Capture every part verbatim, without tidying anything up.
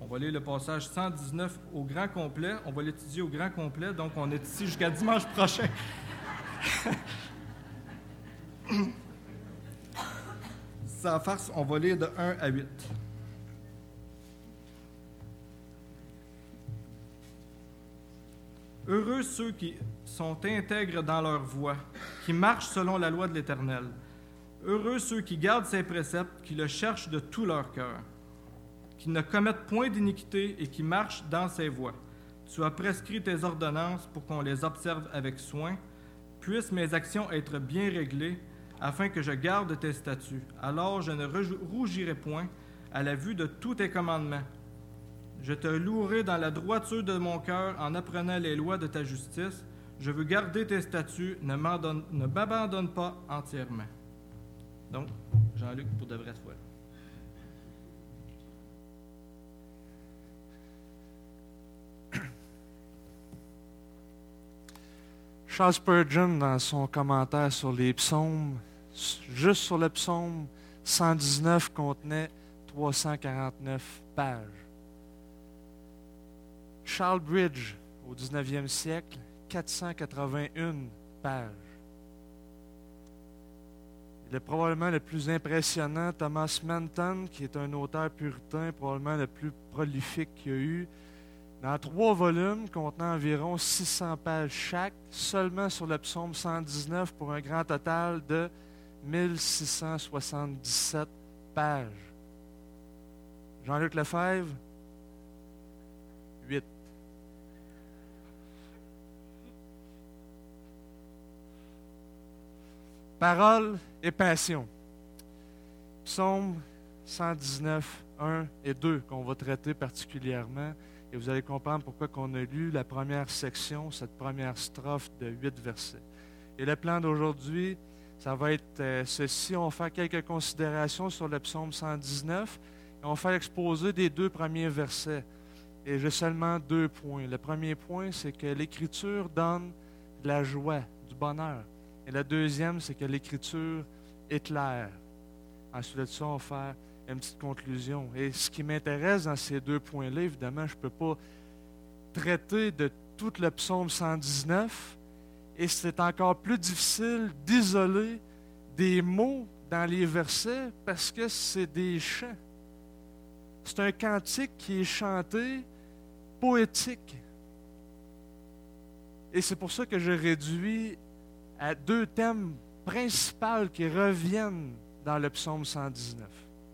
va lire le passage cent dix-neuf au grand complet. On va l'étudier au grand complet, donc on est ici jusqu'à dimanche prochain. Sans farce, on va lire de un à huit. Heureux ceux qui sont intègres dans leur voie, qui marchent selon la loi de l'Éternel. Heureux ceux qui gardent ses préceptes, qui le cherchent de tout leur cœur, qui ne commettent point d'iniquité et qui marchent dans ses voies. Tu as prescrit tes ordonnances pour qu'on les observe avec soin. Puissent mes actions être bien réglées, afin que je garde tes statuts. Alors je ne rougirai point à la vue de tous tes commandements. Je te louerai dans la droiture de mon cœur en apprenant les lois de ta justice. Je veux garder tes statuts, ne m'abandonne pas entièrement. Donc, Jean-Luc, pour de vraies fois. Charles Spurgeon, dans son commentaire sur les psaumes, juste sur le psaume cent dix-neuf, contenait trois cent quarante-neuf pages. Charles Bridge, au dix-neuvième siècle, quatre cent quatre-vingt-une pages. Le probablement le plus impressionnant, Thomas Manton, qui est un auteur puritain, probablement le plus prolifique qu'il y a eu, dans trois volumes contenant environ six cents pages chaque, seulement sur le psaume cent dix-neuf, pour un grand total de mille six cent soixante-dix-sept pages. Jean-Luc Lefebvre, huit. Paroles et passion. Psaume cent dix-neuf, un et deux, qu'on va traiter particulièrement. Et vous allez comprendre pourquoi on a lu la première section, cette première strophe de huit versets. Et le plan d'aujourd'hui, ça va être euh, ceci. On va faire quelques considérations sur le psaume cent dix-neuf. Et on va faire l'exposé des deux premiers versets. Et j'ai seulement deux points. Le premier point, c'est que l'Écriture donne de la joie, du bonheur. Et le deuxième, c'est que l'Écriture éclaire. Ensuite de ça, on va faire une petite conclusion. Et ce qui m'intéresse dans ces deux points-là, évidemment, je ne peux pas traiter de tout le psaume cent dix-neuf, et c'est encore plus difficile d'isoler des mots dans les versets parce que c'est des chants. C'est un cantique qui est chanté poétique. Et c'est pour ça que je réduis à deux thèmes principaux qui reviennent dans le psaume cent dix-neuf.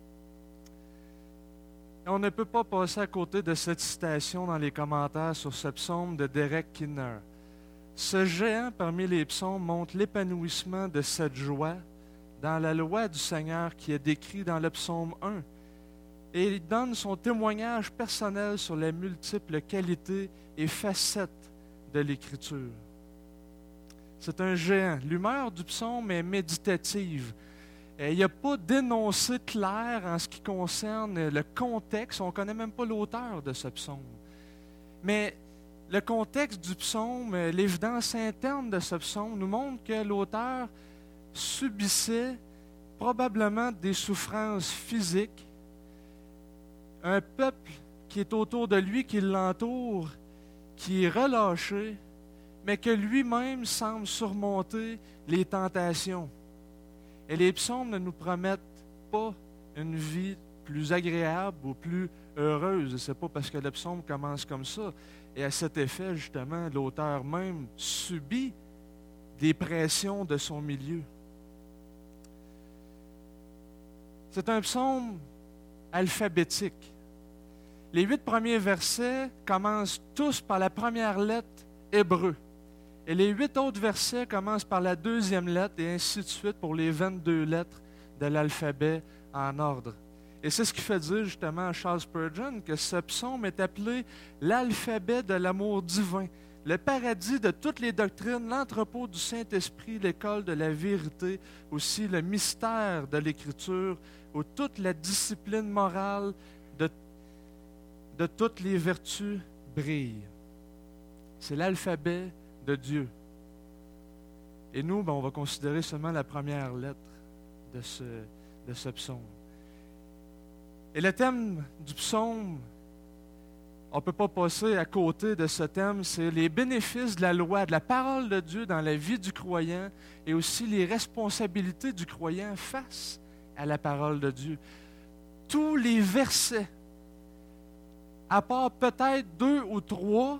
Et on ne peut pas passer à côté de cette citation dans les commentaires sur ce psaume de Derek Kidner. Ce géant parmi les psaumes montre l'épanouissement de cette joie dans la loi du Seigneur qui est décrit dans le psaume un. Et il donne son témoignage personnel sur les multiples qualités et facettes de l'Écriture. C'est un géant. L'humeur du psaume est méditative. Il n'y a pas d'énoncé clair en ce qui concerne le contexte. On ne connaît même pas l'auteur de ce psaume. Mais le contexte du psaume, l'évidence interne de ce psaume nous montre que l'auteur subissait probablement des souffrances physiques. Un peuple qui est autour de lui, qui l'entoure, qui est relâché, mais que lui-même semble surmonter les tentations. Et les psaumes ne nous promettent pas une vie plus agréable ou plus heureuse. Ce n'est pas parce que le psaume commence comme ça. Et à cet effet, justement, l'auteur même subit des pressions de son milieu. C'est un psaume alphabétique. Les huit premiers versets commencent tous par la première lettre hébreu. Et les huit autres versets commencent par la deuxième lettre et ainsi de suite pour les vingt-deux lettres de l'alphabet en ordre. Et c'est ce qui fait dire justement à Charles Spurgeon que ce psaume est appelé l'alphabet de l'amour divin, le paradis de toutes les doctrines, l'entrepôt du Saint-Esprit, l'école de la vérité, aussi le mystère de l'Écriture, où toute la discipline morale de, de toutes les vertus brille. C'est l'alphabet de Dieu. Et nous, ben, on va considérer seulement la première lettre de ce, de ce psaume. Et le thème du psaume on ne peut pas passer à côté de ce thème, c'est les bénéfices de la loi, de la parole de Dieu dans la vie du croyant et aussi les responsabilités du croyant face à la parole de Dieu. Tous les versets, à part peut-être deux ou trois,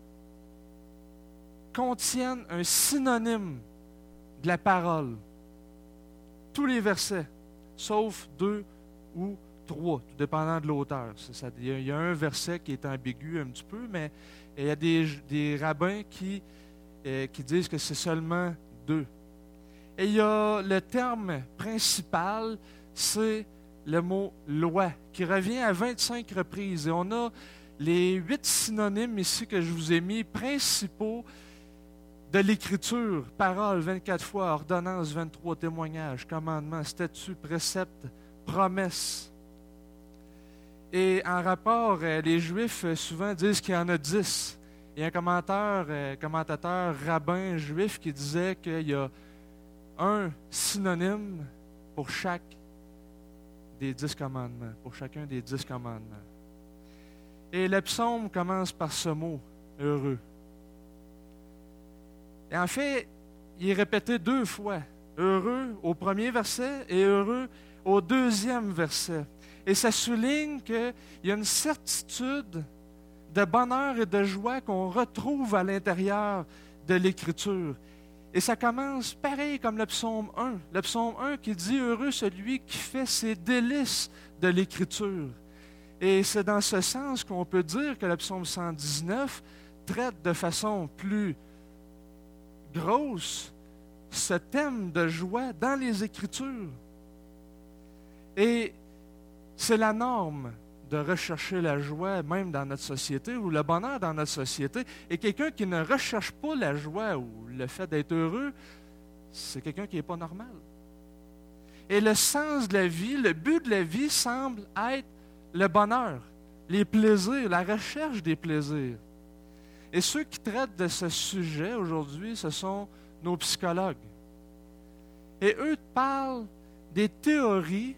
contiennent un synonyme de la parole. Tous les versets, sauf deux ou trois, tout dépendant de l'auteur. Il y, y a un verset qui est ambigu un petit peu, mais il y a des, des rabbins qui, euh, qui disent que c'est seulement deux. Et il y a le terme principal, c'est le mot « loi », qui revient à vingt-cinq reprises. Et on a les huit synonymes ici que je vous ai mis, principaux de l'Écriture. Parole, vingt-quatre fois, ordonnance, vingt-trois, témoignage, commandement, statut, précepte, promesse. Et en rapport, les Juifs souvent disent qu'il y en a dix. Il y a un commentateur, commentateur rabbin juif qui disait qu'il y a un synonyme pour chaque des dix commandements, pour chacun des dix commandements. Et le psaume commence par ce mot, heureux. Et en fait, il est répété deux fois, heureux au premier verset et heureux au deuxième verset. Et ça souligne qu'il y a une certitude de bonheur et de joie qu'on retrouve à l'intérieur de l'Écriture. Et ça commence pareil comme le psaume un. Le psaume un qui dit « Heureux celui qui fait ses délices de l'Écriture ». Et c'est dans ce sens qu'on peut dire que le psaume cent dix-neuf traite de façon plus grosse ce thème de joie dans les Écritures. Et c'est la norme de rechercher la joie, même dans notre société, ou le bonheur dans notre société. Et quelqu'un qui ne recherche pas la joie ou le fait d'être heureux, c'est quelqu'un qui n'est pas normal. Et le sens de la vie, le but de la vie semble être le bonheur, les plaisirs, la recherche des plaisirs. Et ceux qui traitent de ce sujet aujourd'hui, ce sont nos psychologues. Et eux parlent des théories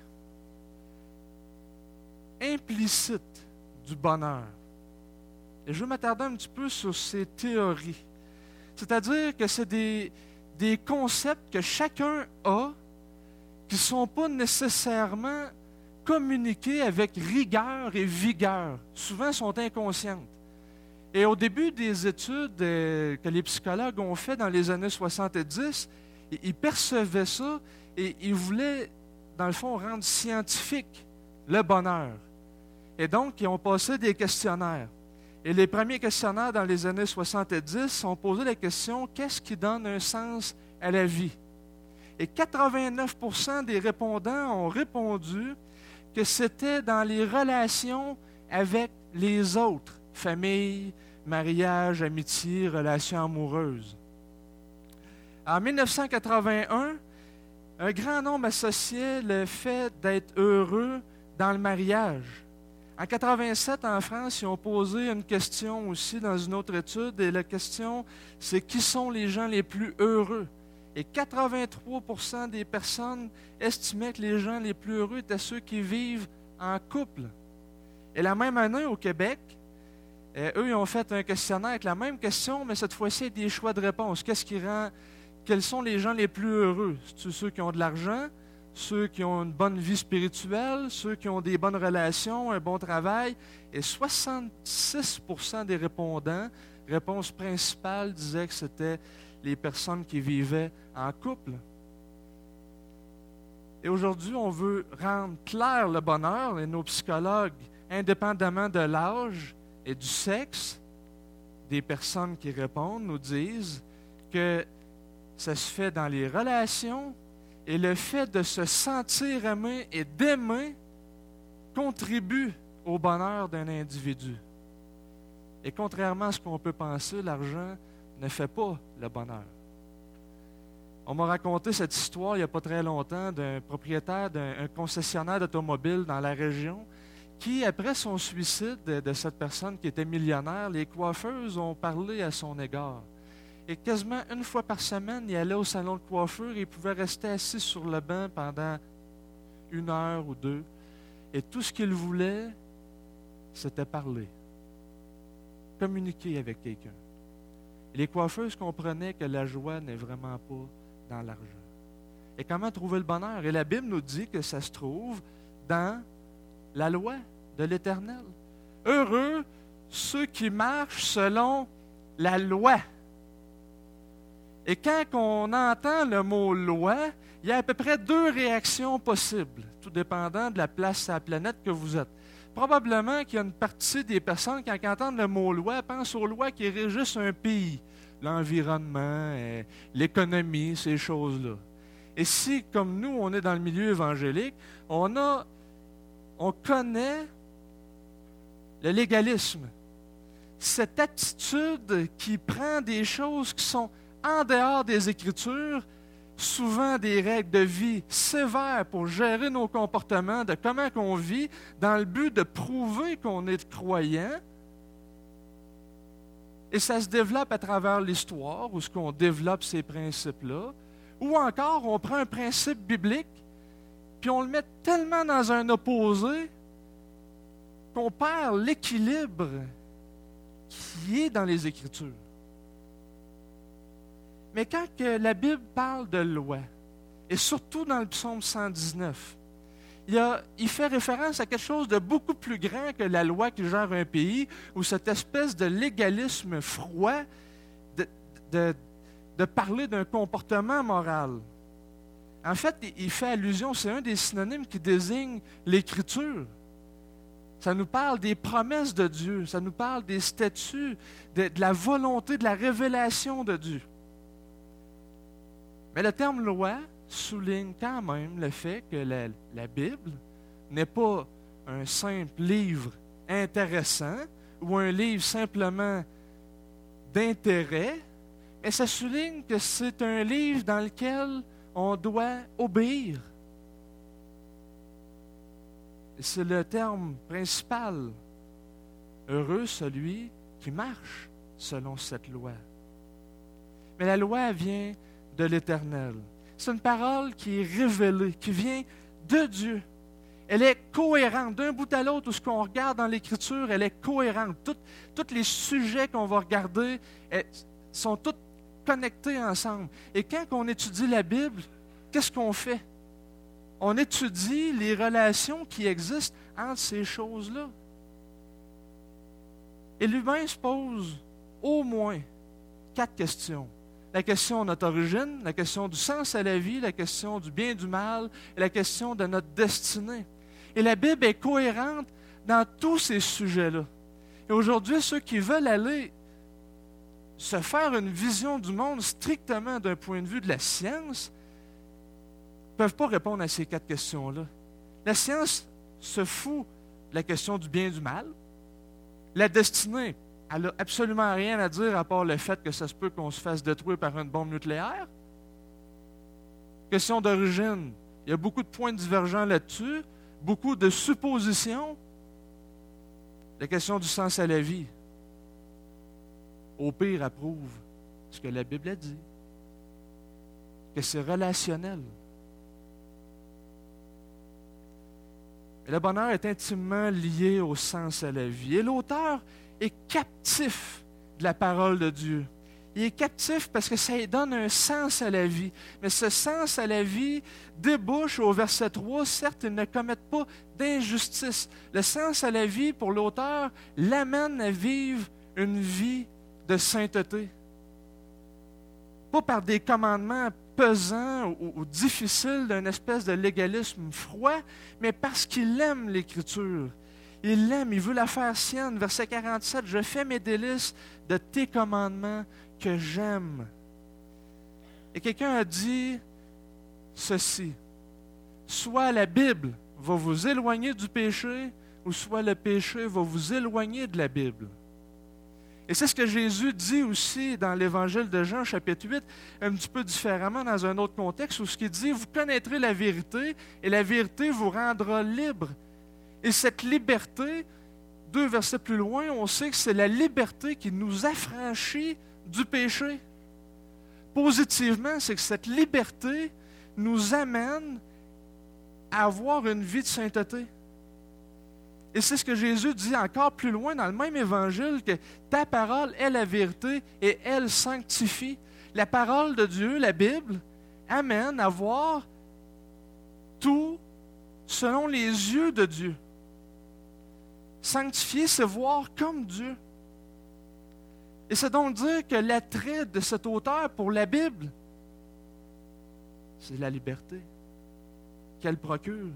implicite du bonheur. Et je veux m'attarder un petit peu sur ces théories. C'est-à-dire que c'est des, des concepts que chacun a qui ne sont pas nécessairement communiqués avec rigueur et vigueur. Souvent, sont inconscientes. Et au début des études euh, que les psychologues ont fait dans les années soixante-dix, ils percevaient ça et ils voulaient, dans le fond, rendre scientifique le bonheur. Et donc, ils ont passé des questionnaires. Et les premiers questionnaires dans les années soixante-dix ont posé la question « Qu'est-ce qui donne un sens à la vie? » Et quatre-vingt-neuf pour cent des répondants ont répondu que c'était dans les relations avec les autres, famille, mariage, amitié, relations amoureuses. En mille neuf cent quatre-vingt-un, un grand nombre associait le fait d'être heureux dans le mariage. En mille neuf cent quatre-vingt-sept, en France, ils ont posé une question aussi dans une autre étude, et la question, c'est qui sont les gens les plus heureux? Et quatre-vingt-trois pour cent des personnes estimaient que les gens les plus heureux étaient ceux qui vivent en couple. Et la même année, au Québec, euh, eux, ils ont fait un questionnaire avec la même question, mais cette fois-ci, avec des choix de réponse. Qu'est-ce qui rend, quels sont les gens les plus heureux? C'est ceux qui ont de l'argent, ceux qui ont une bonne vie spirituelle, ceux qui ont des bonnes relations, un bon travail. Et soixante-six pour cent des répondants, réponse principale, disaient que c'était les personnes qui vivaient en couple. Et aujourd'hui, on veut rendre clair le bonheur, et nos psychologues, indépendamment de l'âge et du sexe des personnes qui répondent, nous disent que ça se fait dans les relations, et le fait de se sentir aimé et d'aimer contribue au bonheur d'un individu. Et contrairement à ce qu'on peut penser, l'argent ne fait pas le bonheur. On m'a raconté cette histoire il n'y a pas très longtemps d'un propriétaire d'un concessionnaire d'automobile dans la région qui, après son suicide de, de cette personne qui était millionnaire, les coiffeuses ont parlé à son égard. Et quasiment une fois par semaine, il allait au salon de coiffure et il pouvait rester assis sur le banc pendant une heure ou deux. Et tout ce qu'il voulait, c'était parler. communiquer avec quelqu'un. Et les coiffeuses comprenaient que la joie n'est vraiment pas dans l'argent. Et comment trouver le bonheur? Et la Bible nous dit que ça se trouve dans la loi de l'Éternel. Heureux ceux qui marchent selon la loi. Et quand on entend le mot loi, il y a à peu près deux réactions possibles, tout dépendant de la place sur la planète que vous êtes. Probablement qu'il y a une partie des personnes, quand ils entendent le mot loi, pensent aux lois qui régissent un pays, l'environnement, l'économie, ces choses-là. Et si, comme nous, on est dans le milieu évangélique, on a, on connaît le légalisme. Cette attitude qui prend des choses qui sont en dehors des Écritures, souvent des règles de vie sévères pour gérer nos comportements, de comment on vit, dans le but de prouver qu'on est croyant. Et ça se développe à travers l'histoire, où ce qu'on développe ces principes-là. Ou encore, on prend un principe biblique, puis on le met tellement dans un opposé qu'on perd l'équilibre qui est dans les Écritures. Mais quand que la Bible parle de loi, et surtout dans le psaume cent dix-neuf, il, y a, il fait référence à quelque chose de beaucoup plus grand que la loi qui gère un pays, ou cette espèce de légalisme froid de, de, de parler d'un comportement moral. En fait, il fait allusion, c'est un des synonymes qui désigne l'Écriture. Ça nous parle des promesses de Dieu, ça nous parle des statuts, de, de la volonté, de la révélation de Dieu. Mais le terme loi souligne quand même le fait que la, la Bible n'est pas un simple livre intéressant ou un livre simplement d'intérêt, mais ça souligne que c'est un livre dans lequel on doit obéir. C'est le terme principal. Heureux celui qui marche selon cette loi. Mais la loi vient de l'Éternel. C'est une parole qui est révélée, qui vient de Dieu. Elle est cohérente. D'un bout à l'autre, où ce qu'on regarde dans l'Écriture, elle est cohérente. Tout, tous les sujets qu'on va regarder sont tous connectés ensemble. Et quand on étudie la Bible, qu'est-ce qu'on fait? On étudie les relations qui existent entre ces choses-là. Et l'humain se pose au moins quatre questions. La question de notre origine, la question du sens à la vie, la question du bien et du mal, et la question de notre destinée. Et la Bible est cohérente dans tous ces sujets-là. Et aujourd'hui, ceux qui veulent aller se faire une vision du monde strictement d'un point de vue de la science ne peuvent pas répondre à ces quatre questions-là. La science se fout de la question du bien et du mal. La destinée, elle n'a absolument rien à dire à part le fait que ça se peut qu'on se fasse détruire par une bombe nucléaire. Question d'origine, il y a beaucoup de points divergents là-dessus, beaucoup de suppositions. La question du sens à la vie, au pire, approuve ce que la Bible a dit, que c'est relationnel. Et le bonheur est intimement lié au sens à la vie. Et l'auteur est captif de la parole de Dieu. Il est captif parce que ça lui donne un sens à la vie. Mais ce sens à la vie débouche au verset trois, certes, ils ne commettent pas d'injustice. Le sens à la vie, pour l'auteur, l'amène à vivre une vie de sainteté. Pas par des commandements pesant ou, ou difficile d'une espèce de légalisme froid, mais parce qu'il aime l'Écriture. Il l'aime, il veut la faire sienne. Verset quarante-sept, « Je fais mes délices de tes commandements que j'aime. » Et quelqu'un a dit ceci, « Soit la Bible va vous éloigner du péché, ou soit le péché va vous éloigner de la Bible. » Et c'est ce que Jésus dit aussi dans l'Évangile de Jean, chapitre huit, un petit peu différemment dans un autre contexte, où ce qu'il dit, « Vous connaîtrez la vérité, et la vérité vous rendra libre. » Et cette liberté, deux versets plus loin, on sait que c'est la liberté qui nous affranchit du péché. Positivement, c'est que cette liberté nous amène à avoir une vie de sainteté. Et c'est ce que Jésus dit encore plus loin dans le même évangile, que ta parole est la vérité et elle sanctifie. La parole de Dieu, la Bible, amène à voir tout selon les yeux de Dieu. Sanctifier, c'est voir comme Dieu. Et c'est donc dire que l'attrait de cet auteur pour la Bible, c'est la liberté qu'elle procure.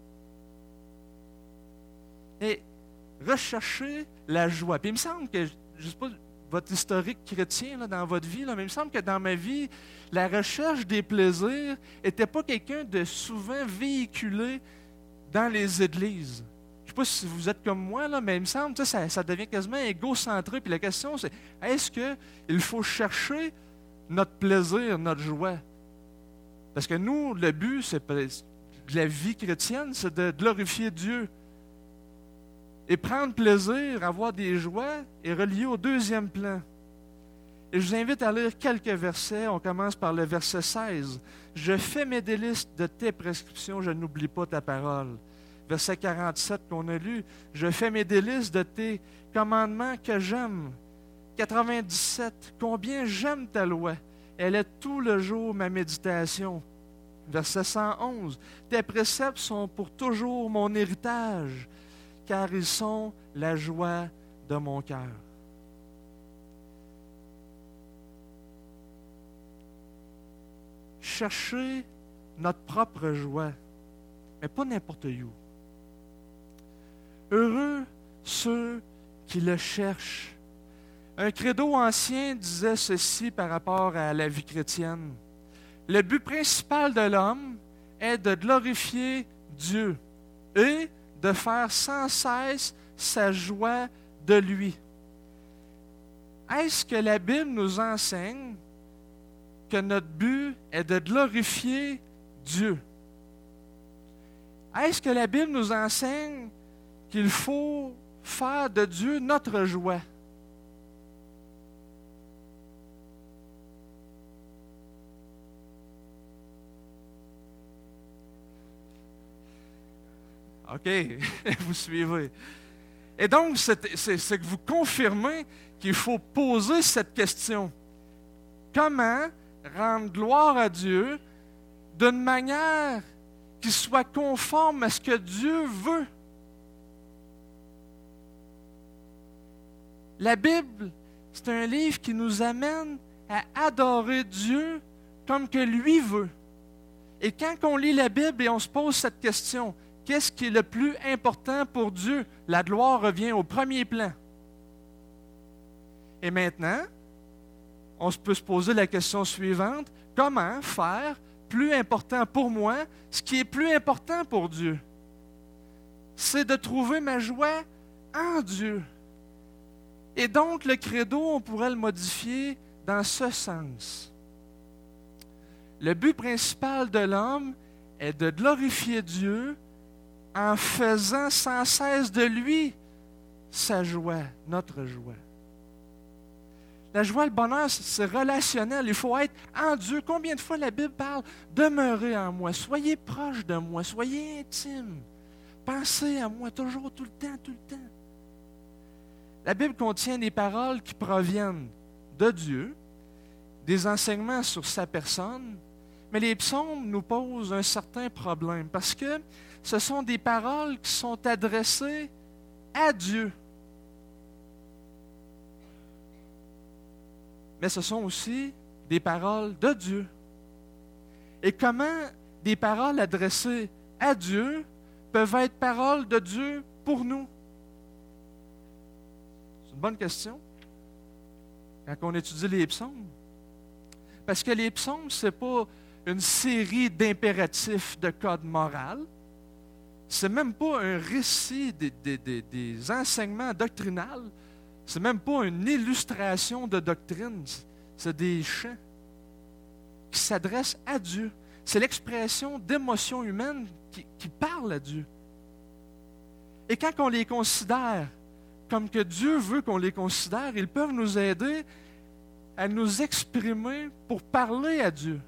Et rechercher la joie. Puis il me semble que, je ne sais pas, votre historique chrétien là, dans votre vie, là, mais il me semble que dans ma vie, la recherche des plaisirs n'était pas quelqu'un de souvent véhiculé dans les églises. Je ne sais pas si vous êtes comme moi, là, mais il me semble que ça, ça devient quasiment égocentré. Puis la question, c'est, est-ce qu'il faut chercher notre plaisir, notre joie? Parce que nous, le but c'est, de la vie chrétienne, c'est de glorifier Dieu. Et prendre plaisir, avoir des joies, est relié au deuxième plan. Et je vous invite à lire quelques versets. On commence par le verset seize. « Je fais mes délices de tes prescriptions, je n'oublie pas ta parole. » Verset quarante-sept qu'on a lu. « Je fais mes délices de tes commandements que j'aime. » quatre-vingt-dix-sept. « Combien j'aime ta loi. Elle est tout le jour ma méditation. » Verset cent onze. « Tes préceptes sont pour toujours mon héritage, car ils sont la joie de mon cœur. » Chercher notre propre joie, mais pas n'importe où. Heureux ceux qui le cherchent. Un credo ancien disait ceci par rapport à la vie chrétienne. Le but principal de l'homme est de glorifier Dieu et de faire sans cesse sa joie de lui. Est-ce que la Bible nous enseigne que notre but est de glorifier Dieu? Est-ce que la Bible nous enseigne qu'il faut faire de Dieu notre joie? OK, vous suivez. Et donc, c'est, c'est, c'est que vous confirmez qu'il faut poser cette question. Comment rendre gloire à Dieu d'une manière qui soit conforme à ce que Dieu veut? La Bible, c'est un livre qui nous amène à adorer Dieu comme que lui veut. Et quand on lit la Bible et on se pose cette question, qu'est-ce qui est le plus important pour Dieu? La gloire revient au premier plan. Et maintenant, on peut se poser la question suivante. Comment faire plus important pour moi ce qui est plus important pour Dieu? C'est de trouver ma joie en Dieu. Et donc, le credo, on pourrait le modifier dans ce sens. Le but principal de l'homme est de glorifier Dieu en faisant sans cesse de lui sa joie, notre joie. La joie, le bonheur, c'est relationnel. Il faut être en Dieu. Combien de fois la Bible parle? Demeurez en moi. Soyez proche de moi. Soyez intime. Pensez à moi toujours, tout le temps, tout le temps. La Bible contient des paroles qui proviennent de Dieu, des enseignements sur sa personne, mais les psaumes nous posent un certain problème parce que ce sont des paroles qui sont adressées à Dieu. Mais ce sont aussi des paroles de Dieu. Et comment des paroles adressées à Dieu peuvent être paroles de Dieu pour nous? C'est une bonne question quand on étudie les psaumes. Parce que les psaumes, ce n'est pas une série d'impératifs de code moral. Ce n'est même pas un récit des, des, des, des enseignements doctrinaux. Ce n'est même pas une illustration de doctrine. C'est des chants qui s'adressent à Dieu. C'est l'expression d'émotions humaines qui, qui parlent à Dieu. Et quand on les considère comme que Dieu veut qu'on les considère, ils peuvent nous aider à nous exprimer pour parler à Dieu.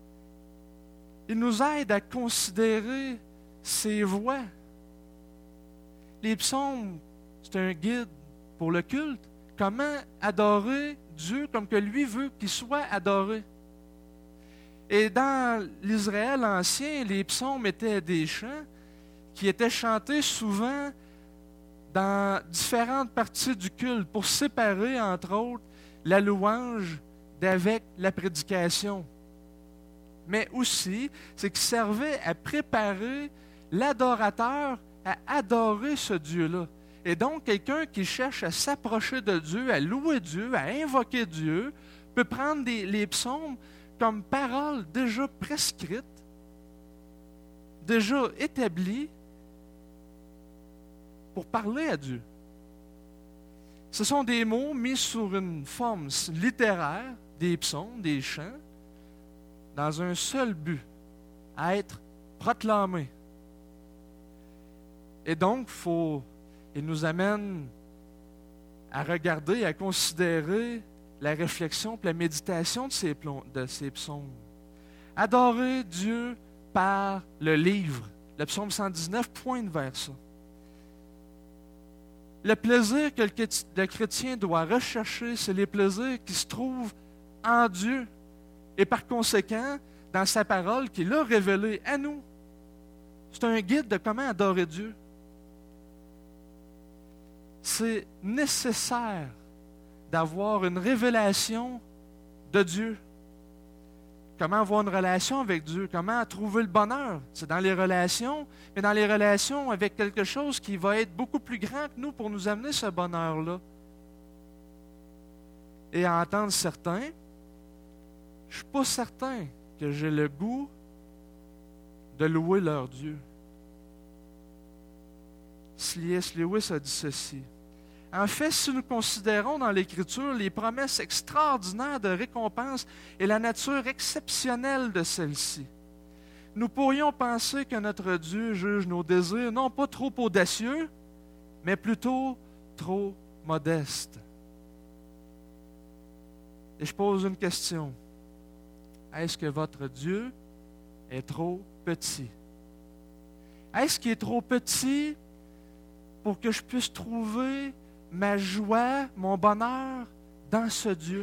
Ils nous aident à considérer ses voies. les psaumes, c'est un guide pour le culte. Comment adorer Dieu comme que lui veut qu'il soit adoré. Et dans l'Israël ancien, les psaumes étaient des chants qui étaient chantés souvent dans différentes parties du culte pour séparer, entre autres, la louange d'avec la prédication. Mais aussi, c'est qu'ils servaient à préparer l'adorateur à adorer ce Dieu-là. Et donc, quelqu'un qui cherche à s'approcher de Dieu, à louer Dieu, à invoquer Dieu, peut prendre des, les psaumes comme paroles déjà prescrites, déjà établies, pour parler à Dieu. Ce sont des mots mis sur une forme littéraire, des psaumes, des chants, dans un seul but, à être proclamés. Et donc, faut, il nous amène à regarder, à considérer la réflexion et la méditation de ces, de ces psaumes. Adorer Dieu par le livre. Le psaume cent dix-neuf pointe vers ça. Le plaisir que le chrétien doit rechercher, c'est les plaisirs qui se trouvent en Dieu et par conséquent dans sa parole qu'il a révélée à nous. C'est un guide de comment adorer Dieu. C'est nécessaire d'avoir une révélation de Dieu. Comment avoir une relation avec Dieu? Comment trouver le bonheur? C'est dans les relations, mais dans les relations avec quelque chose qui va être beaucoup plus grand que nous pour nous amener ce bonheur-là. Et à entendre certains, je ne suis pas certain que j'ai le goût de louer leur Dieu. C S Lewis a dit ceci. En fait, si nous considérons dans l'Écriture les promesses extraordinaires de récompense et la nature exceptionnelle de celles-ci, nous pourrions penser que notre Dieu juge nos désirs non pas trop audacieux, mais plutôt trop modestes. Et je pose une question. Est-ce que votre Dieu est trop petit? Est-ce qu'il est trop petit pour que je puisse trouver ma joie, mon bonheur dans ce Dieu?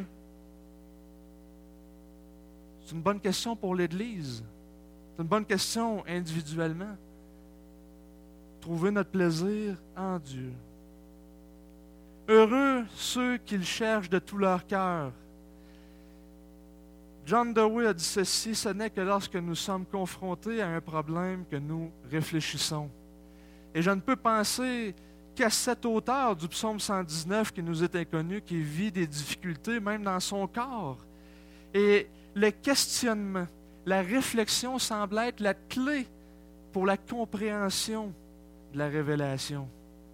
C'est une bonne question pour l'Église. C'est une bonne question individuellement. Trouver notre plaisir en Dieu. Heureux ceux qui le cherchent de tout leur cœur. John Dewey a dit ceci, ce n'est que lorsque nous sommes confrontés à un problème que nous réfléchissons. Et je ne peux penser qu'à cet auteur du psaume cent dix-neuf qui nous est inconnu, qui vit des difficultés même dans son corps. Et le questionnement, la réflexion semble être la clé pour la compréhension de la révélation.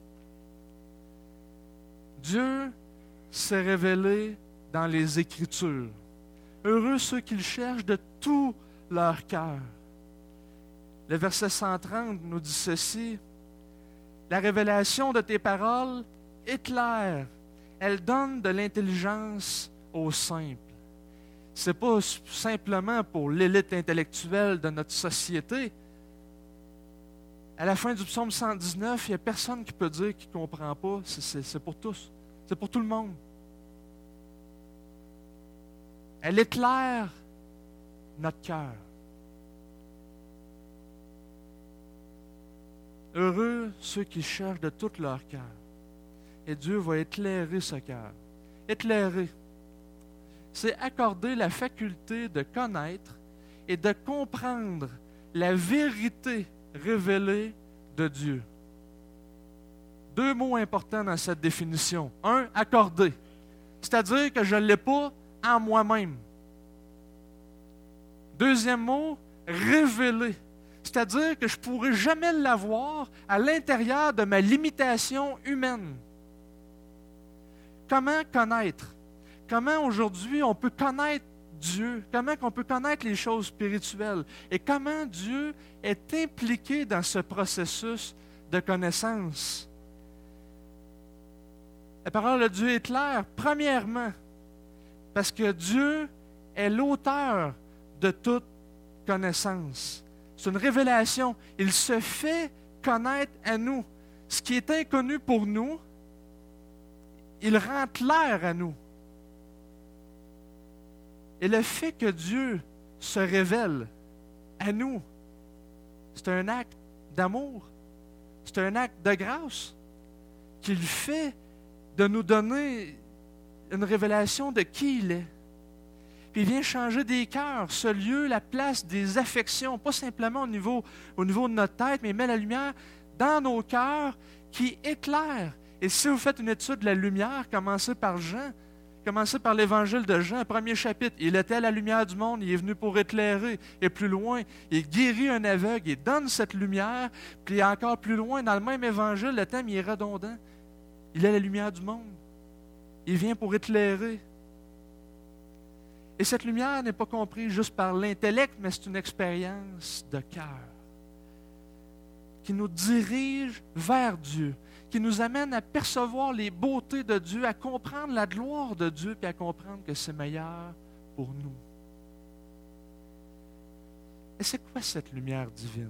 Dieu s'est révélé dans les Écritures. Heureux ceux qui le cherchent de tout leur cœur. Le verset cent trente nous dit ceci. La révélation de tes paroles éclaire. Elle donne de l'intelligence aux simples. Ce n'est pas simplement pour l'élite intellectuelle de notre société. À la fin du psaume cent dix-neuf, il n'y a personne qui peut dire qu'il ne comprend pas. C'est, c'est, c'est pour tous. C'est pour tout le monde. Elle éclaire notre cœur. Heureux ceux qui cherchent de tout leur cœur. Et Dieu va éclairer ce cœur. Éclairer, c'est accorder la faculté de connaître et de comprendre la vérité révélée de Dieu. Deux mots importants dans cette définition. Un, accorder. C'est-à-dire que je ne l'ai pas en moi-même. Deuxième mot, révéler. C'est-à-dire que je ne pourrai jamais l'avoir à l'intérieur de ma limitation humaine. Comment connaître? Comment aujourd'hui on peut connaître Dieu? Comment on peut connaître les choses spirituelles? Et comment Dieu est impliqué dans ce processus de connaissance? La parole de Dieu est claire. Premièrement, parce que Dieu est l'auteur de toute connaissance. C'est une révélation. Il se fait connaître à nous. ce qui est inconnu pour nous, il rend clair à nous. Et le fait que Dieu se révèle à nous, c'est un acte d'amour, c'est un acte de grâce qu'il fait de nous donner une révélation de qui il est. Puis il vient changer des cœurs, ce lieu, la place des affections, pas simplement au niveau, au niveau de notre tête, mais il met la lumière dans nos cœurs qui éclaire. Et si vous faites une étude de la lumière, commencez par Jean, commencez par l'évangile de Jean, premier chapitre. Il était la lumière du monde, il est venu pour éclairer. Et plus loin, il guérit un aveugle, il donne cette lumière. Puis encore plus loin, dans le même évangile, le thème il est redondant. Il est la lumière du monde. Il vient pour éclairer. Et cette lumière n'est pas comprise juste par l'intellect, mais c'est une expérience de cœur qui nous dirige vers Dieu, qui nous amène à percevoir les beautés de Dieu, à comprendre la gloire de Dieu, puis à comprendre que c'est meilleur pour nous. Et c'est quoi cette lumière divine?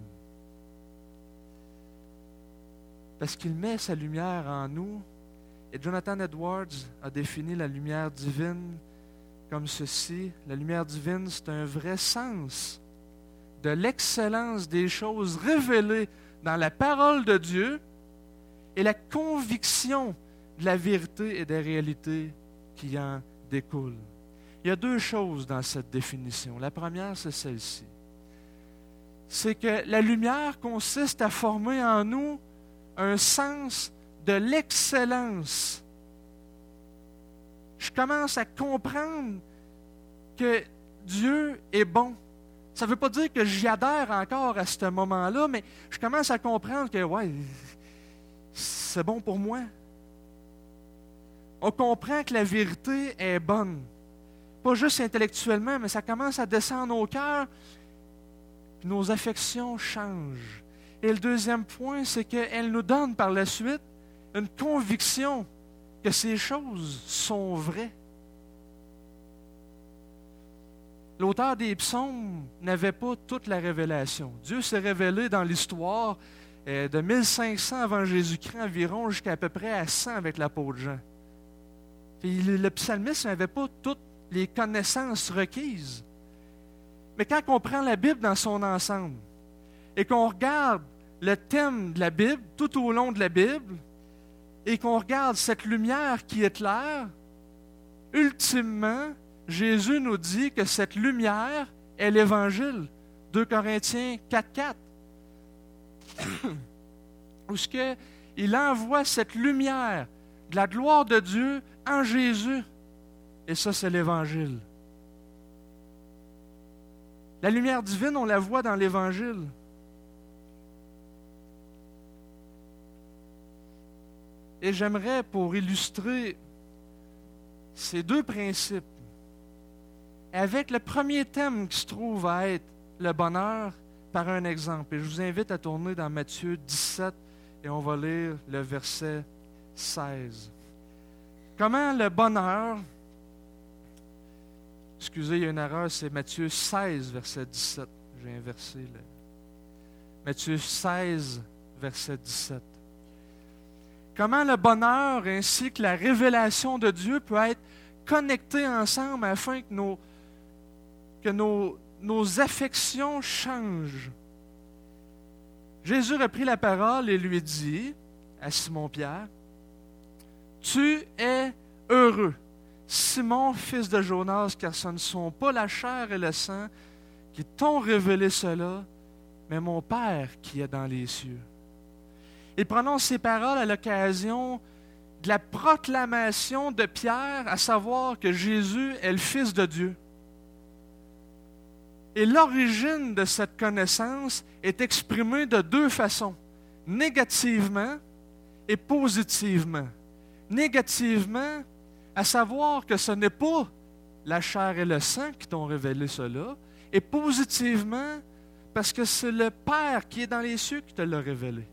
Parce qu'il met sa lumière en nous, et Jonathan Edwards a défini la lumière divine comme ceci. La lumière divine, c'est un vrai sens de l'excellence des choses révélées dans la parole de Dieu et la conviction de la vérité et des réalités qui en découlent. Il y a deux choses dans cette définition. La première, c'est celle-ci. C'est que la lumière consiste à former en nous un sens de l'excellence. Je commence à comprendre que Dieu est bon. Ça ne veut pas dire que j'y adhère encore à ce moment-là, mais je commence à comprendre que, ouais, c'est bon pour moi. On comprend que la vérité est bonne. Pas juste intellectuellement, mais ça commence à descendre au cœur, puis nos affections changent. Et le deuxième point, c'est qu'elle nous donne par la suite une conviction que ces choses sont vraies. L'auteur des psaumes n'avait pas toute la révélation. Dieu s'est révélé dans l'histoire euh, de mille cinq cents avant Jésus-Christ environ jusqu'à à peu près à cent avec l'apôtre Jean. Puis le psalmiste n'avait pas toutes les connaissances requises. Mais quand on prend la Bible dans son ensemble et qu'on regarde le thème de la Bible tout au long de la Bible et qu'on regarde cette lumière qui éclaire, ultimement, Jésus nous dit que cette lumière est l'Évangile. deux Corinthiens quatre, quatre. Où ce que il envoie cette lumière de la gloire de Dieu en Jésus. Et ça, c'est l'Évangile. La lumière divine, on la voit dans l'Évangile. Et j'aimerais, pour illustrer ces deux principes, avec le premier thème qui se trouve à être le bonheur, par un exemple. Et je vous invite à tourner dans Matthieu dix-sept et on va lire le verset seize. Comment le bonheur, excusez, il y a une erreur, c'est Matthieu seize, verset dix-sept. J'ai inversé le... Matthieu seize, verset dix-sept. Comment le bonheur ainsi que la révélation de Dieu peut être connectés ensemble afin que nos, que nos, nos affections changent. Jésus reprit la parole et lui dit à Simon-Pierre, « Tu es heureux, Simon, fils de Jonas, car ce ne sont pas la chair et le sang qui t'ont révélé cela, mais mon Père qui est dans les cieux. » Il prononce ces paroles à l'occasion de la proclamation de Pierre, à savoir que Jésus est le Fils de Dieu. Et l'origine de cette connaissance est exprimée de deux façons, négativement et positivement. Négativement, à savoir que ce n'est pas la chair et le sang qui t'ont révélé cela, et positivement, parce que c'est le Père qui est dans les cieux qui te l'a révélé.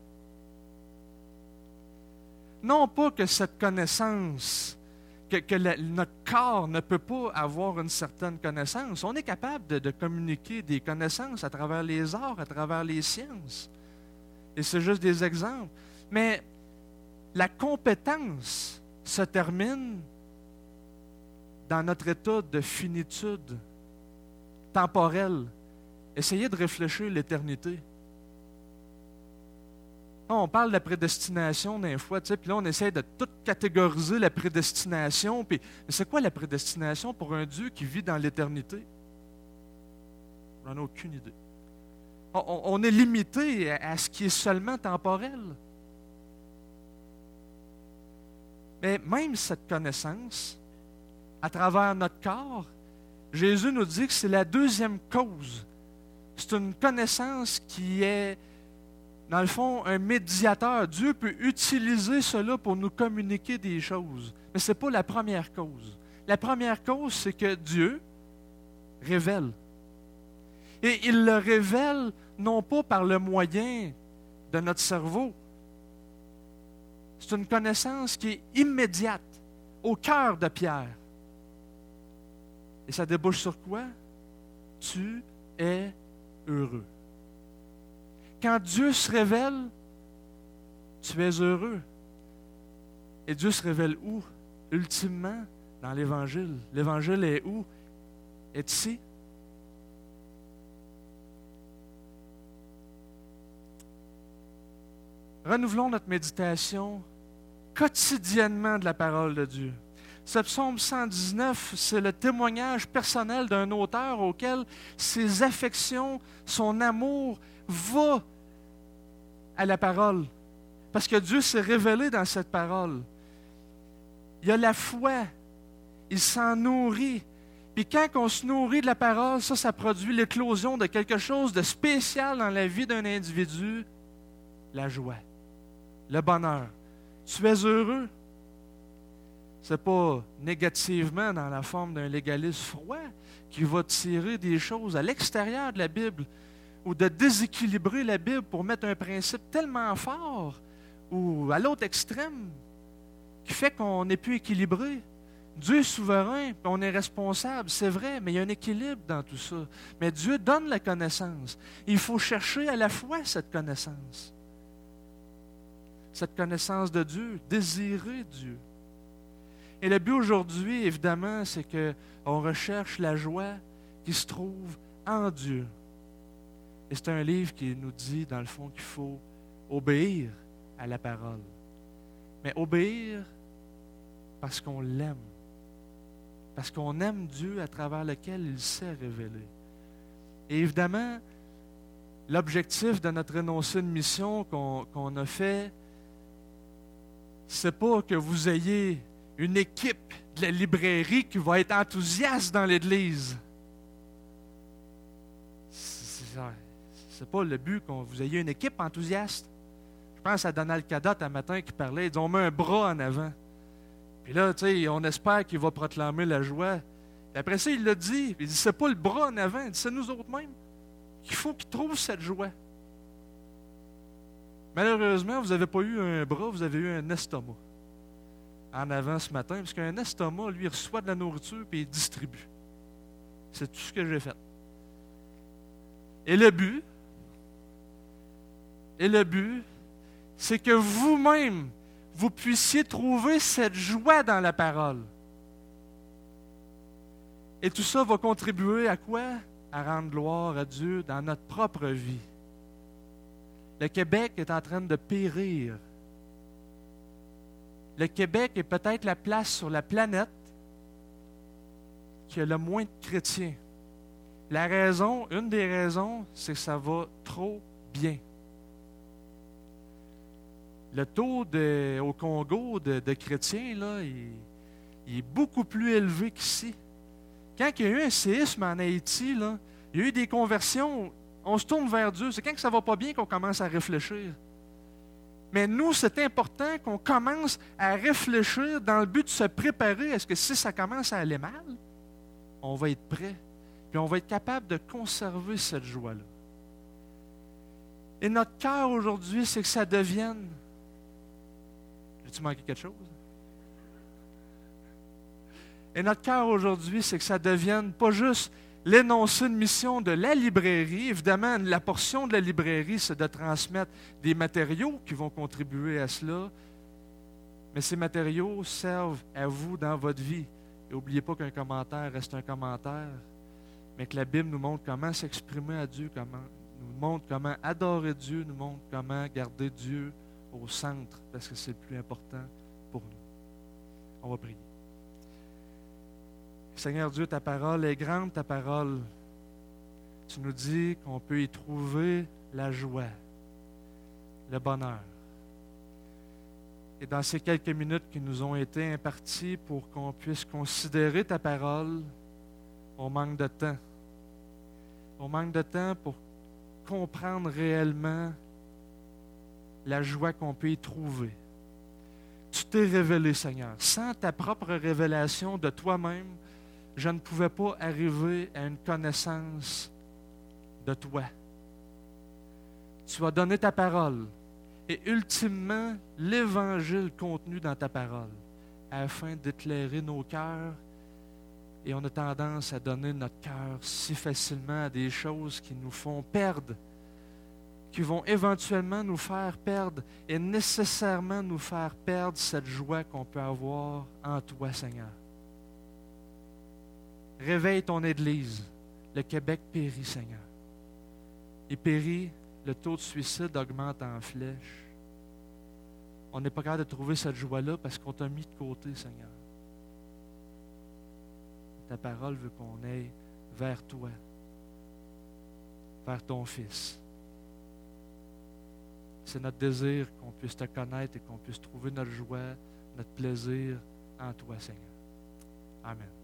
Non pas que cette connaissance, que, que la, notre corps ne peut pas avoir une certaine connaissance. On est capable de, de communiquer des connaissances à travers les arts, à travers les sciences. Et c'est juste des exemples. Mais la compétence se termine dans notre état de finitude temporelle. Essayez de réfléchir l'éternité. On parle de la prédestination des fois, tu sais, puis là, on essaie de tout catégoriser la prédestination. Puis, mais c'est quoi la prédestination pour un Dieu qui vit dans l'éternité? On n'en a aucune idée. On, on est limité à, à ce qui est seulement temporel. Mais même cette connaissance, à travers notre corps, Jésus nous dit que c'est la deuxième cause. C'est une connaissance qui est, dans le fond, un médiateur. Dieu peut utiliser cela pour nous communiquer des choses. Mais ce n'est pas la première cause. La première cause, c'est que Dieu révèle. Et il le révèle non pas par le moyen de notre cerveau. C'est une connaissance qui est immédiate, au cœur de Pierre. Et ça débouche sur quoi? Tu es heureux. Quand Dieu se révèle, tu es heureux. Et Dieu se révèle où? Ultimement, dans l'Évangile. L'Évangile est où? Est ici. Renouvelons notre méditation quotidiennement de la parole de Dieu. Ce psaume cent dix-neuf, c'est le témoignage personnel d'un auteur auquel ses affections, son amour va à la parole. Parce que Dieu s'est révélé dans cette parole. Il y a la foi, il s'en nourrit. Puis quand on se nourrit de la parole, ça, ça produit l'éclosion de quelque chose de spécial dans la vie d'un individu, la joie, le bonheur. Tu es heureux. Ce n'est pas négativement dans la forme d'un légalisme froid qui va tirer des choses à l'extérieur de la Bible ou de déséquilibrer la Bible pour mettre un principe tellement fort ou à l'autre extrême qui fait qu'on n'est plus équilibré. Dieu est souverain, puis on est responsable, c'est vrai, mais il y a un équilibre dans tout ça. Mais Dieu donne la connaissance. Il faut chercher à la fois cette connaissance. Cette connaissance de Dieu, désirer Dieu. Et le but aujourd'hui, évidemment, c'est qu'on recherche la joie qui se trouve en Dieu. Et c'est un livre qui nous dit, dans le fond, qu'il faut obéir à la parole. Mais obéir parce qu'on l'aime. Parce qu'on aime Dieu à travers lequel il s'est révélé. Et évidemment, l'objectif de notre énoncé de mission qu'on, qu'on a fait, c'est pas que vous ayez une équipe de la librairie qui va être enthousiaste dans l'Église. C'est, c'est, c'est pas le but que vous ayez une équipe enthousiaste. Je pense à Donald Cadot un matin qui parlait, ils ont mis un bras en avant. Puis là, tu sais, on espère qu'il va proclamer la joie. Et après ça, il l'a dit. Il dit, c'est pas le bras en avant, il dit, c'est nous autres mêmes. Il faut qu'ils trouvent cette joie. Malheureusement, vous n'avez pas eu un bras, vous avez eu un estomac en avant ce matin, parce qu'un estomac, lui, il reçoit de la nourriture et il distribue. C'est tout ce que j'ai fait. Et le but, et le but, c'est que vous-même, vous puissiez trouver cette joie dans la parole. Et tout ça va contribuer à quoi? À rendre gloire à Dieu dans notre propre vie. Le Québec est en train de périr. Le Québec est peut-être la place sur la planète qui a le moins de chrétiens. La raison, une des raisons, c'est que ça va trop bien. Le taux de, au Congo de, de chrétiens, là, il, il est beaucoup plus élevé qu'ici. Quand il y a eu un séisme en Haïti, là, il y a eu des conversions, on se tourne vers Dieu. C'est quand que ça ne va pas bien qu'on commence à réfléchir. Mais nous, c'est important qu'on commence à réfléchir dans le but de se préparer. Est-ce que si ça commence à aller mal, on va être prêt, puis on va être capable de conserver cette joie-là. Et notre cœur aujourd'hui, c'est que ça devienne... As-tu manqué quelque chose? Et notre cœur aujourd'hui, c'est que ça devienne pas juste l'énoncé de mission de la librairie. Évidemment, la portion de la librairie, c'est de transmettre des matériaux qui vont contribuer à cela. Mais ces matériaux servent à vous dans votre vie. Et n'oubliez pas qu'un commentaire reste un commentaire, mais que la Bible nous montre comment s'exprimer à Dieu, comment, nous montre comment adorer Dieu, nous montre comment garder Dieu au centre, parce que c'est le plus important pour nous. On va prier. Seigneur Dieu, ta parole est grande, ta parole. Tu nous dis qu'on peut y trouver la joie, le bonheur. Et dans ces quelques minutes qui nous ont été imparties pour qu'on puisse considérer ta parole, on manque de temps. On manque de temps pour comprendre réellement la joie qu'on peut y trouver. Tu t'es révélé, Seigneur. Sans ta propre révélation de toi-même, je ne pouvais pas arriver à une connaissance de toi. Tu as donné ta parole et ultimement l'Évangile contenu dans ta parole afin d'éclairer nos cœurs. Et on a tendance à donner notre cœur si facilement à des choses qui nous font perdre, qui vont éventuellement nous faire perdre et nécessairement nous faire perdre cette joie qu'on peut avoir en toi, Seigneur. Réveille ton Église. Le Québec périt, Seigneur. Il périt, le taux de suicide augmente en flèche. On n'est pas capable de trouver cette joie-là parce qu'on t'a mis de côté, Seigneur. Ta parole veut qu'on aille vers toi, vers ton Fils. C'est notre désir qu'on puisse te connaître et qu'on puisse trouver notre joie, notre plaisir en toi, Seigneur. Amen.